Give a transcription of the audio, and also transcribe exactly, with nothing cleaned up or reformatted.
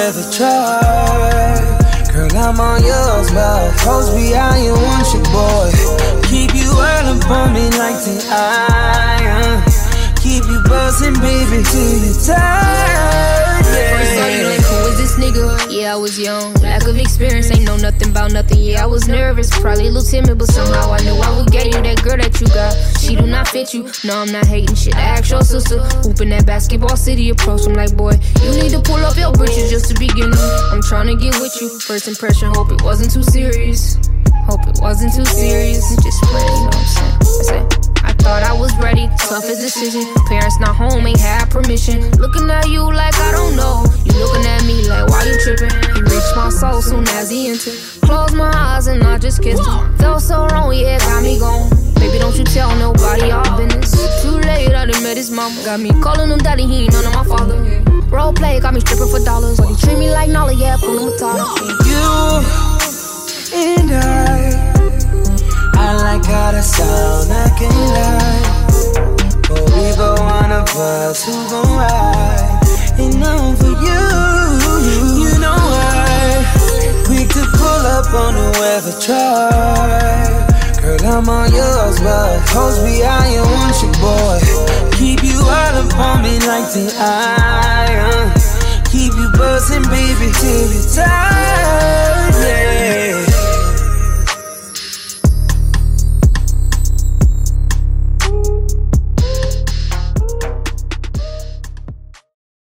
whoever tried. Girl, I'm on yours, but hoes be out and want your boy. Keep you all up on me like the iron. Keep you buzzing, baby, till you tired. Yeah. First saw you like, who is this nigga? Yeah, I was young, lack of experience, ain't know nothing about nothing. Yeah, I was nervous, probably a little timid, but somehow I knew I would get you. That girl that you got, she do not fit you. No, I'm not hating shit. I asked your sister, hooping that basketball city approach. I'm like, boy, you need to pull up your britches just to begin. I'm trying to get with you. First impression, hope it wasn't too serious. Hope it wasn't too serious. Just playing, you know what I'm saying? I say. I thought I was ready, toughest decision. Parents not home, ain't had permission. Looking at you like I don't know. You looking at me like, why you tripping? He reached my soul soon as he entered. Closed my eyes and I just kissed him. Felt so wrong, yeah, got me gone. Baby, don't you tell nobody our business. Too late, I done met his mama. Got me calling him daddy, he ain't none of my father. Role play, got me stripping for dollars. But he treat me like Nala, yeah, pull him a dollar. You and I, I like how that sound, I can lie. But we go one of us who gon' ride. And now for you, you know why. Quick to pull up on whoever try. Girl, I'm on yours, but hoes be out and want your boy. Keep you all up on me like the iron. Keep you buzzing, baby,